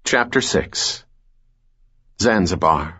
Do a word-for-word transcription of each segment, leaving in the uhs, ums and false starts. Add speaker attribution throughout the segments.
Speaker 1: Chapter six. Zanzibar.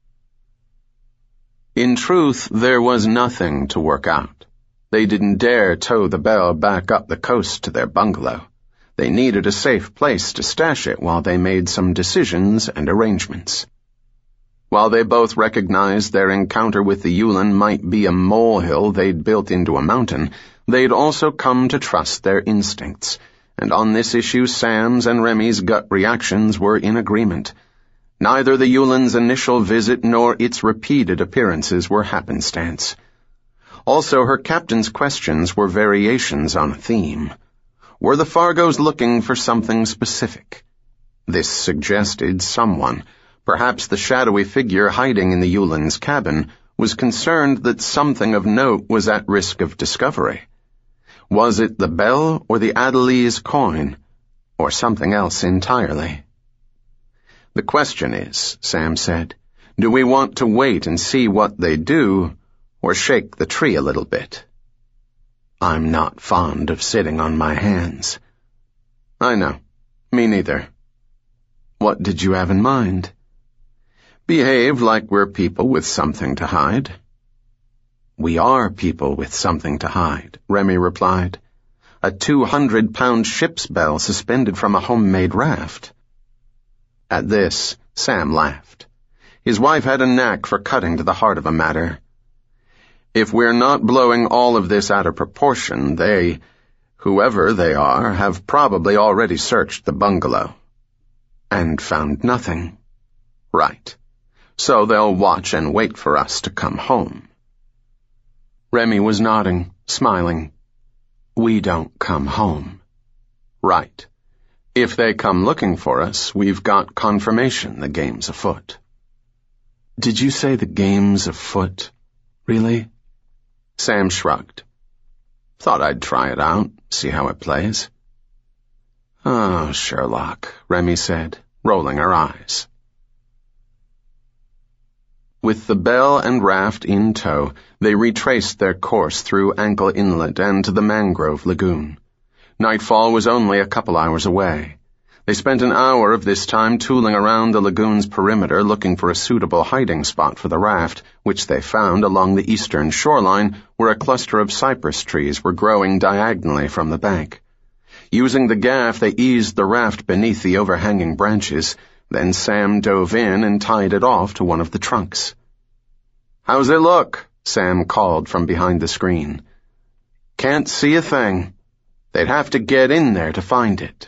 Speaker 1: In truth, there was nothing to work out. They didn't dare tow the Belle back up the coast to their bungalow. They needed a safe place to stash it while they made some decisions and arrangements. While they both recognized their encounter with the Yulin might be a molehill they'd built into a mountain, they'd also come to trust their instincts. And on this issue Sam's and Remy's gut reactions were in agreement. Neither the Yulin's initial visit nor its repeated appearances were happenstance. Also, her captain's questions were variations on a theme. Were the Fargos looking for something specific? This suggested someone, perhaps the shadowy figure hiding in the Yulin's cabin, was concerned that something of note was at risk of discovery. Was it the Belle or the Adeliz coin, or something else entirely? The question is, Sam said, do we want to wait and see what they do, or shake the tree a little bit? I'm not fond of sitting on my hands. I know. Me neither. What did you have in mind? Behave like we're people with something to hide. We are people with something to hide, Remy replied. A two-hundred-pound ship's bell suspended from a homemade raft. At this, Sam laughed. His wife had a knack for cutting to the heart of a matter. If we're not blowing all of this out of proportion, they, whoever they are, have probably already searched the bungalow. And found nothing. Right. So they'll watch and wait for us to come home. Remy was nodding, smiling. We don't come home. Right. If they come looking for us, we've got confirmation the game's afoot. Did you say the game's afoot? Really? Sam shrugged. Thought I'd try it out, see how it plays. Oh, Sherlock, Remy said, rolling her eyes. With the Belle and raft in tow, they retraced their course through Ankle Inlet and to the mangrove lagoon. Nightfall was only a couple hours away. They spent an hour of this time tooling around the lagoon's perimeter looking for a suitable hiding spot for the raft, which they found along the eastern shoreline where a cluster of cypress trees were growing diagonally from the bank. Using the gaff, they eased the raft beneath the overhanging branches. Then Sam dove in and tied it off to one of the trunks. How's it look? Sam called from behind the screen. Can't see a thing. They'd have to get in there to find it.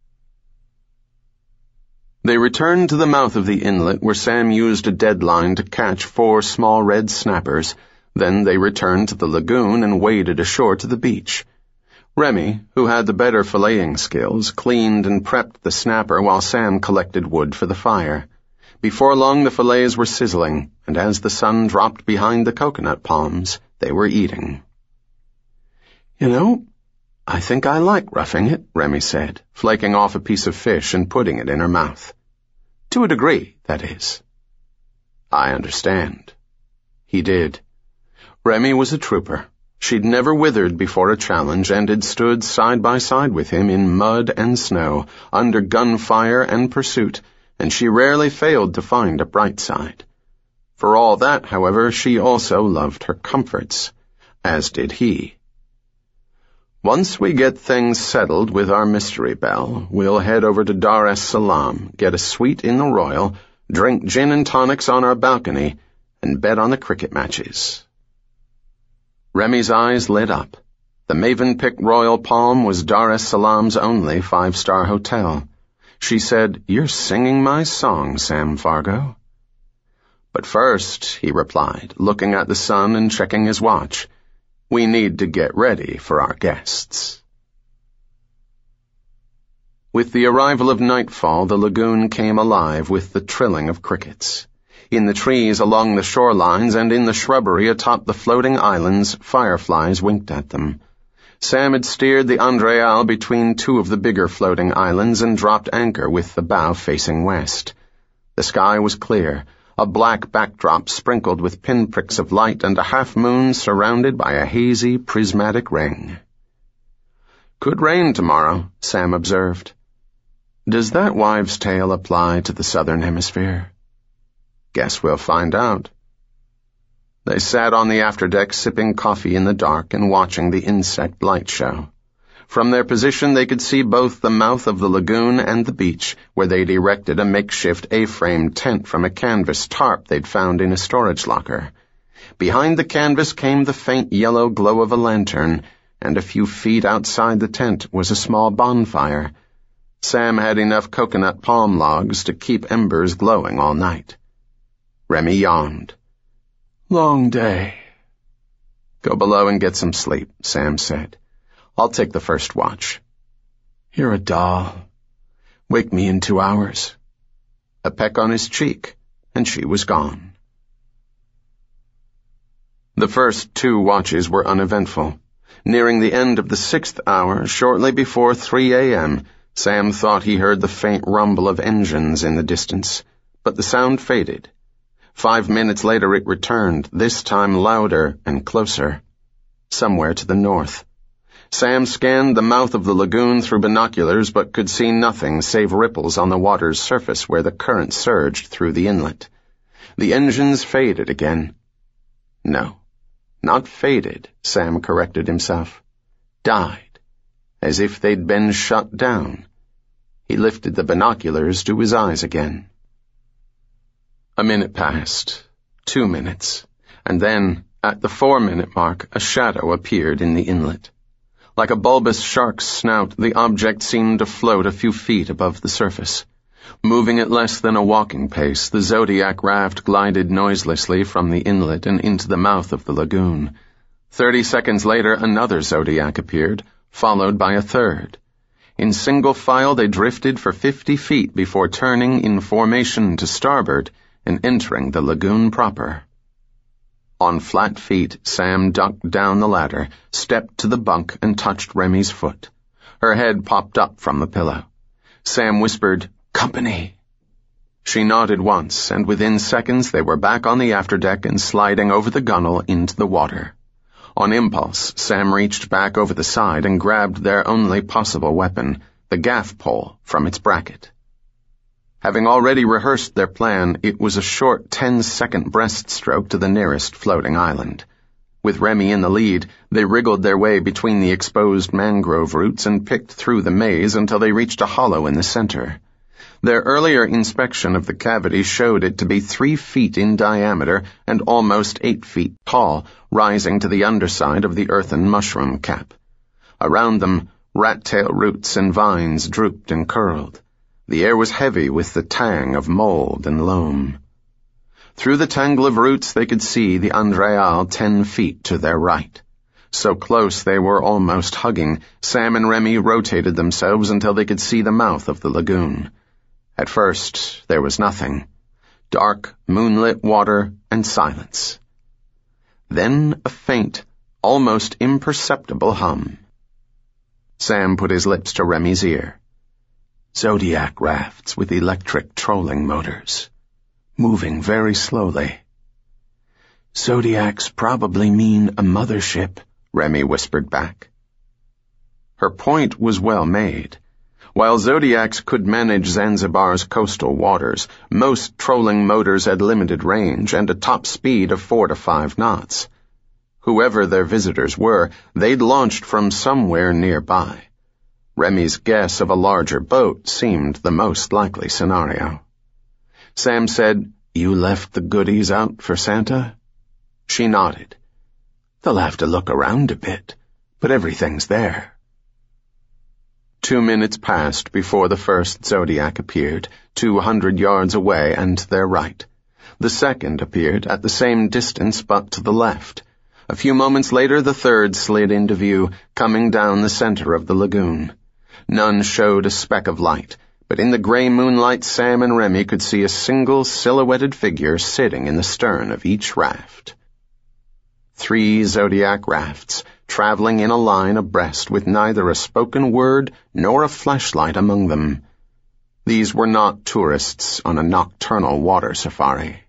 Speaker 1: They returned to the mouth of the inlet where Sam used a deadline to catch four small red snappers. Then they returned to the lagoon and waded ashore to the beach. Remy, who had the better filleting skills, cleaned and prepped the snapper while Sam collected wood for the fire. Before long the fillets were sizzling, and as the sun dropped behind the coconut palms, they were eating. You know, I think I like roughing it, Remy said, flaking off a piece of fish and putting it in her mouth. To a degree, that is. I understand. He did. Remy was a trooper. She'd never withered before a challenge and had stood side by side with him in mud and snow, under gunfire and pursuit, and she rarely failed to find a bright side. For all that, however, she also loved her comforts, as did he. Once we get things settled with our mystery bell, we'll head over to Dar es Salaam, get a suite in the Royal, drink gin and tonics on our balcony, and bet on the cricket matches. Remy's eyes lit up. The Mavenpick Royal Palm was Dar es Salaam's only five-star hotel. She said, You're singing my song, Sam Fargo. But first, he replied, looking at the sun and checking his watch, we need to get ready for our guests. With the arrival of nightfall, the lagoon came alive with the trilling of crickets. In the trees along the shorelines and in the shrubbery atop the floating islands, fireflies winked at them. Sam had steered the Andreal between two of the bigger floating islands and dropped anchor with the bow facing west. The sky was clear, a black backdrop sprinkled with pinpricks of light and a half-moon surrounded by a hazy, prismatic ring. Could rain tomorrow, Sam observed. Does that wives' tale apply to the Southern Hemisphere? Guess we'll find out. They sat on the afterdeck sipping coffee in the dark and watching the insect light show. From their position they could see both the mouth of the lagoon and the beach, where they'd erected a makeshift A-frame tent from a canvas tarp they'd found in a storage locker. Behind the canvas came the faint yellow glow of a lantern, and a few feet outside the tent was a small bonfire. Sam had enough coconut palm logs to keep embers glowing all night. Remy yawned. Long day. Go below and get some sleep, Sam said. I'll take the first watch. You're a doll. Wake me in two hours. A peck on his cheek, and she was gone. The first two watches were uneventful. Nearing the end of the sixth hour, shortly before three a.m., Sam thought he heard the faint rumble of engines in the distance, but the sound faded. Five minutes later it returned, this time louder and closer. Somewhere to the north. Sam scanned the mouth of the lagoon through binoculars but could see nothing save ripples on the water's surface where the current surged through the inlet. The engines faded again. No, not faded, Sam corrected himself. Died, as if they'd been shut down. He lifted the binoculars to his eyes again. A minute passed, two minutes, and then, at the four-minute mark, a shadow appeared in the inlet. Like a bulbous shark's snout, the object seemed to float a few feet above the surface. Moving at less than a walking pace, the Zodiac raft glided noiselessly from the inlet and into the mouth of the lagoon. Thirty seconds later, another Zodiac appeared, followed by a third. In single file, they drifted for fifty feet before turning in formation to starboard and entering the lagoon proper. On flat feet, Sam ducked down the ladder, stepped to the bunk, and touched Remy's foot. Her head popped up from the pillow. Sam whispered, "Company." She nodded once, and within seconds they were back on the afterdeck and sliding over the gunwale into the water. On impulse, Sam reached back over the side and grabbed their only possible weapon, the gaff pole, from its bracket. Having already rehearsed their plan, it was a short ten-second breaststroke to the nearest floating island. With Remy in the lead, they wriggled their way between the exposed mangrove roots and picked through the maze until they reached a hollow in the center. Their earlier inspection of the cavity showed it to be three feet in diameter and almost eight feet tall, rising to the underside of the earthen mushroom cap. Around them, rat-tail roots and vines drooped and curled. The air was heavy with the tang of mold and loam. Through the tangle of roots they could see the Andreal ten feet to their right. So close they were almost hugging, Sam and Remy rotated themselves until they could see the mouth of the lagoon. At first, there was nothing. Dark, moonlit water and silence. Then a faint, almost imperceptible hum. Sam put his lips to Remy's ear. Zodiac rafts with electric trolling motors, moving very slowly. Zodiacs probably mean a mothership, Remy whispered back. Her point was well made. While Zodiacs could manage Zanzibar's coastal waters, most trolling motors had limited range and a top speed of four to five knots. Whoever their visitors were, they'd launched from somewhere nearby. Remy's guess of a larger boat seemed the most likely scenario. Sam said, "You left the goodies out for Santa?" She nodded. "They'll have to look around a bit, but everything's there." Two minutes passed before the first Zodiac appeared, two hundred yards away and to their right. The second appeared at the same distance but to the left. A few moments later the third slid into view, coming down the center of the lagoon. None showed a speck of light, but in the gray moonlight Sam and Remy could see a single silhouetted figure sitting in the stern of each raft. Three Zodiac rafts, traveling in a line abreast with neither a spoken word nor a flashlight among them. These were not tourists on a nocturnal water safari.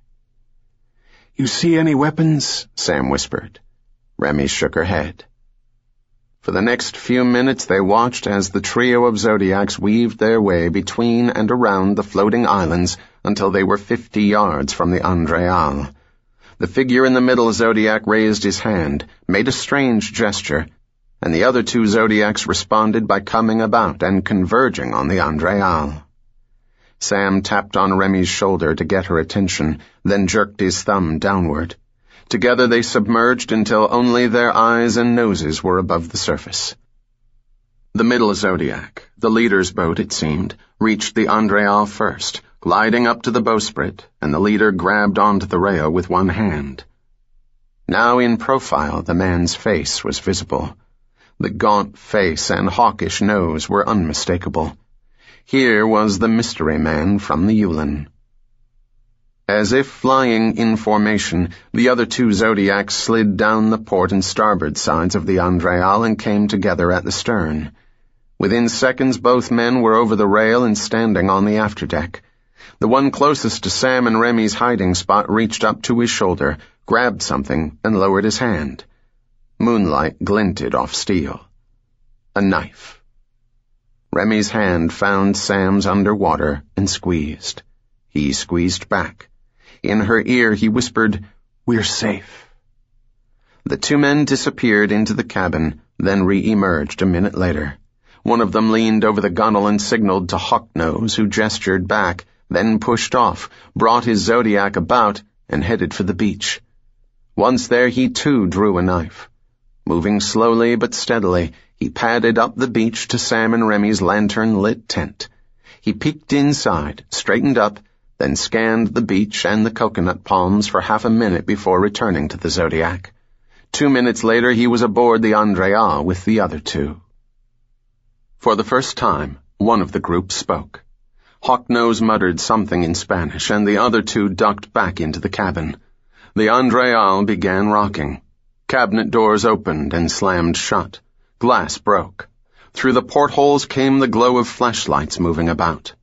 Speaker 1: "You see any weapons?" Sam whispered. Remy shook her head. For the next few minutes they watched as the trio of Zodiacs weaved their way between and around the floating islands until they were fifty yards from the Andreal. The figure in the middle Zodiac raised his hand, made a strange gesture, and the other two Zodiacs responded by coming about and converging on the Andreal. Sam tapped on Remy's shoulder to get her attention, then jerked his thumb downward. Together they submerged until only their eyes and noses were above the surface. The middle Zodiac, the leader's boat it seemed, reached the Andreal first, gliding up to the bowsprit, and the leader grabbed onto the rail with one hand. Now in profile the man's face was visible. The gaunt face and hawkish nose were unmistakable. Here was the mystery man from the Yulin. As if flying in formation, the other two Zodiacs slid down the port and starboard sides of the Andreal and came together at the stern. Within seconds both men were over the rail and standing on the afterdeck. The one closest to Sam and Remy's hiding spot reached up to his shoulder, grabbed something, and lowered his hand. Moonlight glinted off steel. A knife. Remy's hand found Sam's underwater and squeezed. He squeezed back. In her ear he whispered, "We're safe." The two men disappeared into the cabin, then re-emerged a minute later. One of them leaned over the gunwale and signaled to Hawknose, who gestured back, then pushed off, brought his Zodiac about, and headed for the beach. Once there he too drew a knife. Moving slowly but steadily, he padded up the beach to Sam and Remy's lantern-lit tent. He peeked inside, straightened up, then scanned the beach and the coconut palms for half a minute before returning to the Zodiac. Two minutes later he was aboard the Andreal with the other two. For the first time, one of the group spoke. Hawknose muttered something in Spanish, and the other two ducked back into the cabin. The Andreal began rocking. Cabinet doors opened and slammed shut. Glass broke. Through the portholes came the glow of flashlights moving about.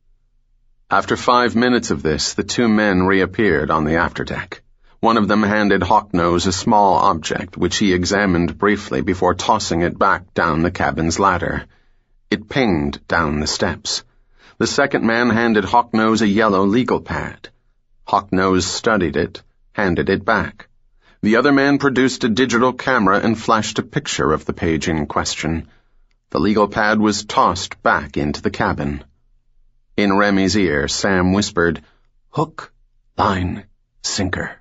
Speaker 1: After five minutes of this, the two men reappeared on the afterdeck. One of them handed Hawknose a small object, which he examined briefly before tossing it back down the cabin's ladder. It pinged down the steps. The second man handed Hawknose a yellow legal pad. Hawknose studied it, handed it back. The other man produced a digital camera and flashed a picture of the page in question. The legal pad was tossed back into the cabin. In Remy's ear, Sam whispered, "Hook, line, sinker."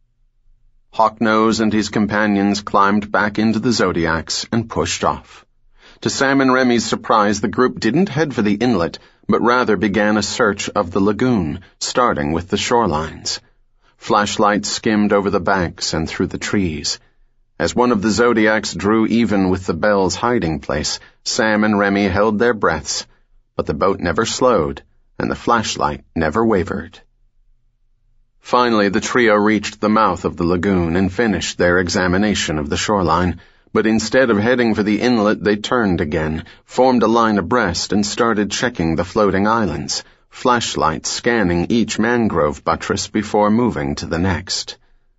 Speaker 1: Hawknose and his companions climbed back into the Zodiacs and pushed off. To Sam and Remy's surprise, the group didn't head for the inlet, but rather began a search of the lagoon, starting with the shorelines. Flashlights skimmed over the banks and through the trees. As one of the Zodiacs drew even with the Bell's hiding place, Sam and Remy held their breaths, but the boat never slowed, and the flashlight never wavered. Finally, the trio reached the mouth of the lagoon and finished their examination of the shoreline, but instead of heading for the inlet, they turned again, formed a line abreast, and started checking the floating islands, flashlights scanning each mangrove buttress before moving to the next.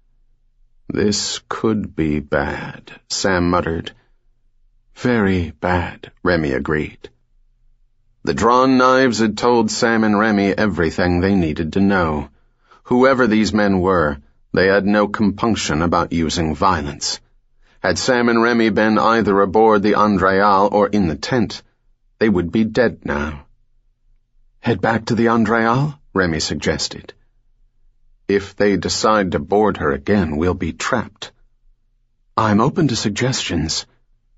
Speaker 1: "This could be bad," Sam muttered. "Very bad," Remy agreed. The drawn knives had told Sam and Remy everything they needed to know. Whoever these men were, they had no compunction about using violence. Had Sam and Remy been either aboard the Andreal or in the tent, they would be dead now. "Head back to the Andreal?" Remy suggested. "If they decide to board her again, we'll be trapped." "I'm open to suggestions."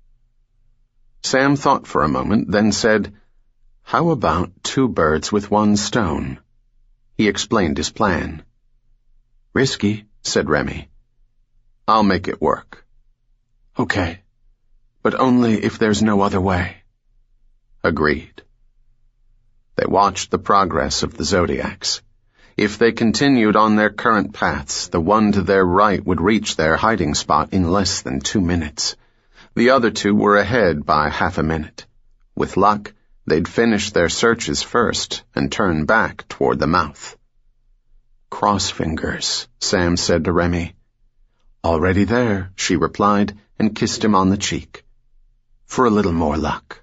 Speaker 1: Sam thought for a moment, then said, "How about two birds with one stone?" He explained his plan. "Risky," said Remy. "I'll make it work." "Okay, but only if there's no other way." Agreed. They watched the progress of the Zodiacs. If they continued on their current paths, the one to their right would reach their hiding spot in less than two minutes. The other two were ahead by half a minute. With luck, they'd finish their searches first and turn back toward the mouth. "Cross fingers," Sam said to Remy. "Already there," she replied, and kissed him on the cheek. for a little more luck.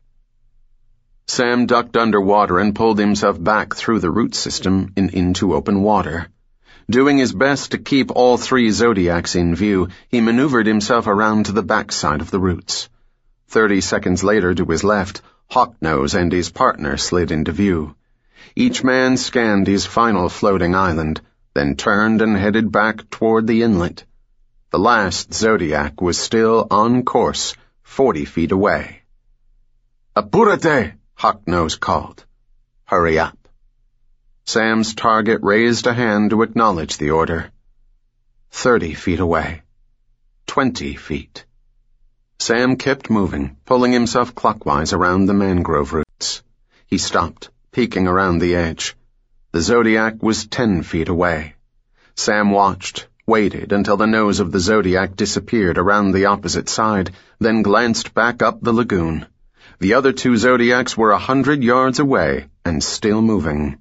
Speaker 1: Sam ducked underwater and pulled himself back through the root system and into open water. Doing his best to keep all three Zodiacs in view, he maneuvered himself around to the backside of the roots. Thirty seconds later, to his left, Hawknose and his partner slid into view. Each man scanned his final floating island, then turned and headed back toward the inlet. The last Zodiac was still on course, forty feet away. "Apúrate!" Hawknose called. "Hurry up." Sam's target raised a hand to acknowledge the order. Thirty feet away. Twenty feet. Sam kept moving, pulling himself clockwise around the mangrove roots. He stopped, peeking around the edge. The Zodiac was ten feet away. Sam watched, waited until the nose of the Zodiac disappeared around the opposite side, then glanced back up the lagoon. The other two Zodiacs were a hundred yards away and still moving.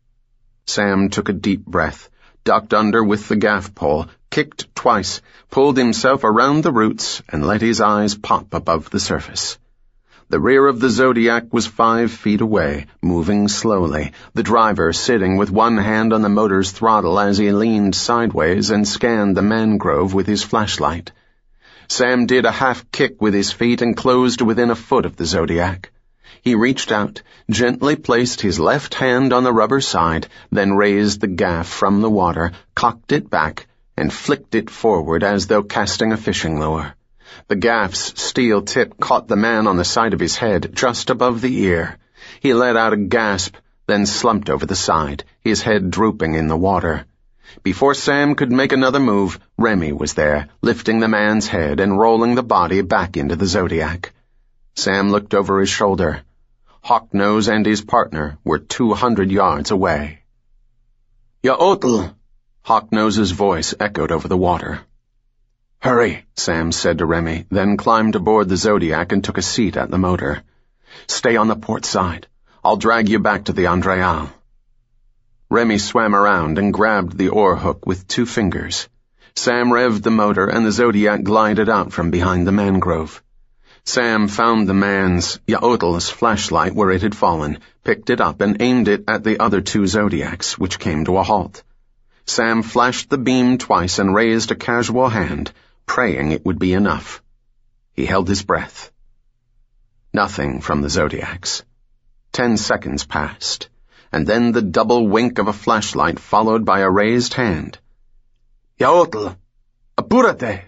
Speaker 1: Sam took a deep breath, ducked under with the gaff pole, kicked twice, pulled himself around the roots, and let his eyes pop above the surface. The rear of the Zodiac was five feet away, moving slowly, the driver sitting with one hand on the motor's throttle as he leaned sideways and scanned the mangrove with his flashlight. Sam did a half-kick with his feet and closed within a foot of the Zodiac. He reached out, gently placed his left hand on the rubber side, then raised the gaff from the water, cocked it back, and flicked it forward as though casting a fishing lure. The gaff's steel tip caught the man on the side of his head, just above the ear. He let out a gasp, then slumped over the side, his head drooping in the water. Before Sam could make another move, Remy was there, lifting the man's head and rolling the body back into the Zodiac. Sam looked over his shoulder. Hawknose and his partner were two hundred yards away. "Yaotl!" Hawknose's voice echoed over the water. "Hurry," Sam said to Remy, then climbed aboard the Zodiac and took a seat at the motor. "Stay on the port side. I'll drag you back to the Andreal." Remy swam around and grabbed the oar hook with two fingers. Sam revved the motor and the Zodiac glided out from behind the mangrove. Sam found the man's, Yaotl's, flashlight where it had fallen, picked it up and aimed it at the other two Zodiacs, which came to a halt. Sam flashed the beam twice and raised a casual hand, praying it would be enough. He held his breath. Nothing from the Zodiacs. Ten seconds passed, and then the double wink of a flashlight followed by a raised hand. "Yaotl! Apúrate!"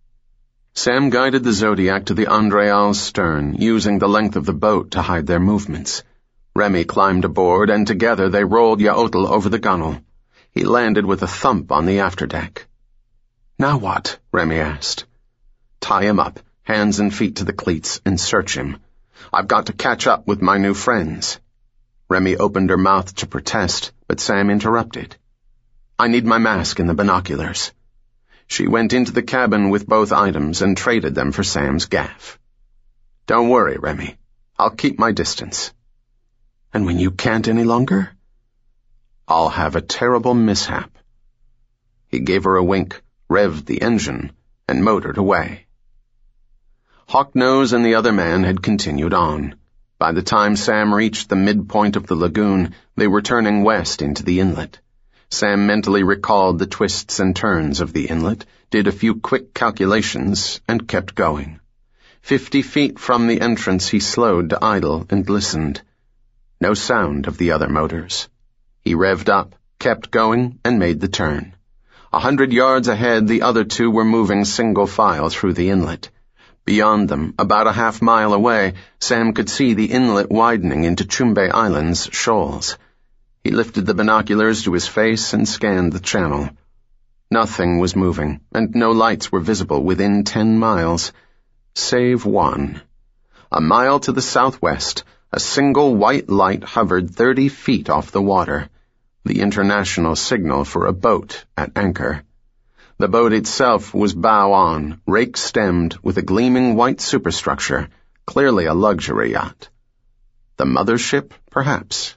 Speaker 1: Sam guided the Zodiac to the Andreal's stern, using the length of the boat to hide their movements. Remy climbed aboard, and together they rolled Yaotl over the gunwale. He landed with a thump on the afterdeck. "Now what?" Remy asked. "Tie him up, hands and feet to the cleats, and search him. I've got to catch up with my new friends." Remy opened her mouth to protest, but Sam interrupted. "I need my mask and the binoculars." She went into the cabin with both items and traded them for Sam's gaff. "Don't worry, Remy. I'll keep my distance." "And when you can't any longer?" "I'll have a terrible mishap." He gave her a wink, revved the engine, and motored away. Hawknose and the other man had continued on. By the time Sam reached the midpoint of the lagoon, they were turning west into the inlet. Sam mentally recalled the twists and turns of the inlet, did a few quick calculations, and kept going. Fifty feet from the entrance he slowed to idle and listened. No sound of the other motors. He revved up, kept going, and made the turn. A hundred yards ahead, the other two were moving single file through the inlet. Beyond them, about a half mile away, Sam could see the inlet widening into Chumbe Island's shoals. He lifted the binoculars to his face and scanned the channel. Nothing was moving, and no lights were visible within ten miles. Save one. A mile to the southwest, a single white light hovered thirty feet off the water, the international signal for a boat at anchor. The boat itself was bow-on, rake-stemmed, with a gleaming white superstructure, clearly a luxury yacht. The mothership, perhaps.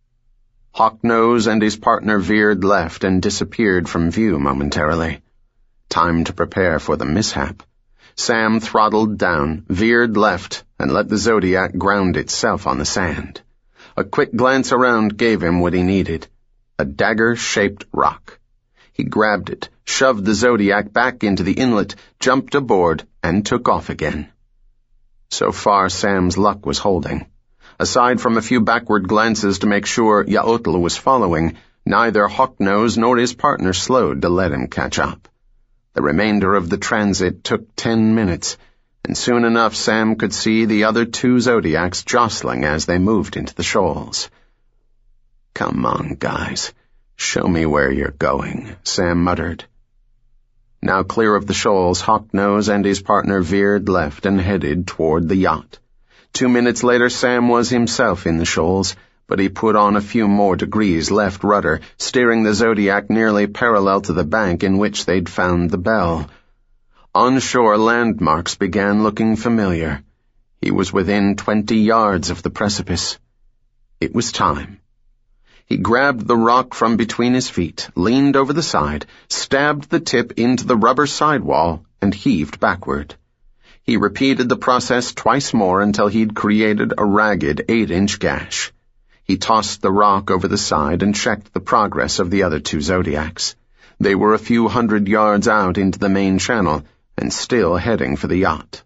Speaker 1: Hawknose and his partner veered left and disappeared from view momentarily. Time to prepare for the mishap. Sam throttled down, veered left, and let the Zodiac ground itself on the sand. A quick glance around gave him what he needed, a dagger-shaped rock. He grabbed it, shoved the Zodiac back into the inlet, jumped aboard, and took off again. So far, Sam's luck was holding. Aside from a few backward glances to make sure Yaotl was following, neither Hawknose nor his partner slowed to let him catch up. The remainder of the transit took ten minutes, and soon enough Sam could see the other two Zodiacs jostling as they moved into the shoals. "Come on, guys. Show me where you're going," Sam muttered. Now clear of the shoals, Hawknose and his partner veered left and headed toward the yacht. Two minutes later, Sam was himself in the shoals, but he put on a few more degrees left rudder, steering the Zodiac nearly parallel to the bank in which they'd found the bell. Onshore landmarks began looking familiar. He was within twenty yards of the precipice. It was time. He grabbed the rock from between his feet, leaned over the side, stabbed the tip into the rubber sidewall, and heaved backward. He repeated the process twice more until he'd created a ragged eight-inch gash. He tossed the rock over the side and checked the progress of the other two Zodiacs. They were a few hundred yards out into the main channel and still heading for the yacht.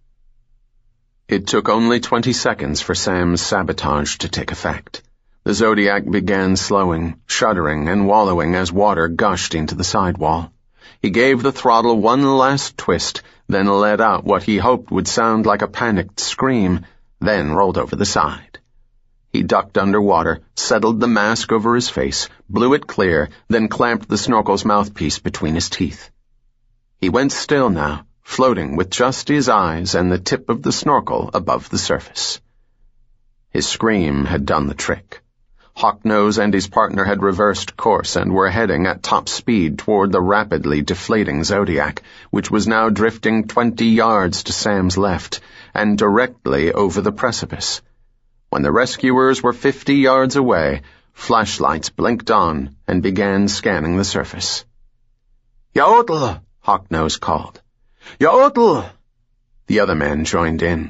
Speaker 1: It took only twenty seconds for Sam's sabotage to take effect. The Zodiac began slowing, shuddering, and wallowing as water gushed into the sidewall. He gave the throttle one last twist, then let out what he hoped would sound like a panicked scream, then rolled over the side. He ducked underwater, settled the mask over his face, blew it clear, then clamped the snorkel's mouthpiece between his teeth. He went still now, floating with just his eyes and the tip of the snorkel above the surface. His scream had done the trick. Hawknose and his partner had reversed course and were heading at top speed toward the rapidly deflating Zodiac, which was now drifting twenty yards to Sam's left and directly over the precipice. When the rescuers were fifty yards away, flashlights blinked on and began scanning the surface. "Yaotl!" Hawknose called. "Yaotl!" The other man joined in.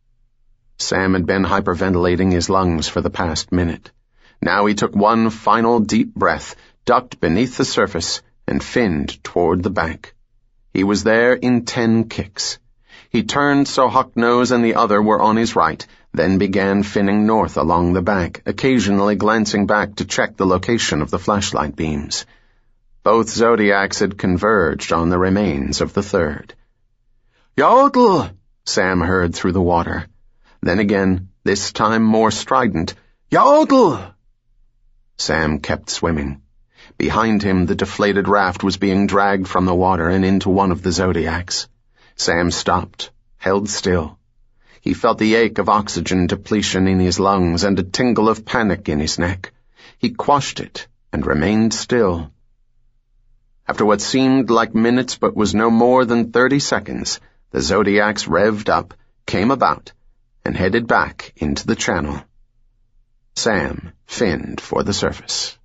Speaker 1: Sam had been hyperventilating his lungs for the past minute. Now he took one final deep breath, ducked beneath the surface, and finned toward the bank. He was there in ten kicks. He turned so Hawknose and the other were on his right, then began finning north along the bank, occasionally glancing back to check the location of the flashlight beams. Both Zodiacs had converged on the remains of the third. "Yaotl!" Sam heard through the water. Then again, this time more strident, "Yaotl!" Sam kept swimming. Behind him, the deflated raft was being dragged from the water and into one of the Zodiacs. Sam stopped, held still. He felt the ache of oxygen depletion in his lungs and a tingle of panic in his neck. He quashed it and remained still. After what seemed like minutes but was no more than thirty seconds, the Zodiacs revved up, came about, and headed back into the channel. Sam finned for the surface.